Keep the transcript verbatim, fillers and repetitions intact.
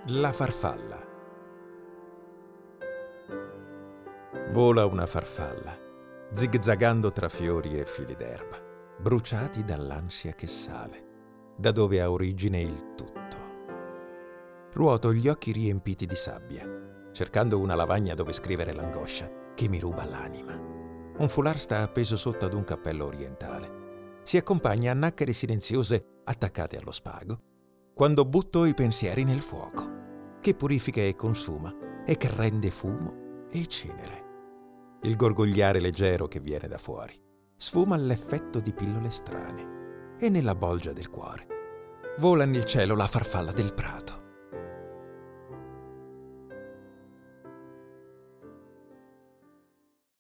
La farfalla. Vola una farfalla, zigzagando tra fiori e fili d'erba, bruciati dall'ansia che sale, da dove ha origine il tutto. Ruoto gli occhi riempiti di sabbia, cercando una lavagna dove scrivere l'angoscia che mi ruba l'anima. Un foulard sta appeso sotto ad un cappello orientale. Si accompagna a nacchere silenziose attaccate allo spago, quando butto i pensieri nel fuoco, che purifica e consuma e che rende fumo e cenere. Il gorgogliare leggero che viene da fuori sfuma l'effetto di pillole strane e nella bolgia del cuore vola nel cielo la farfalla del prato.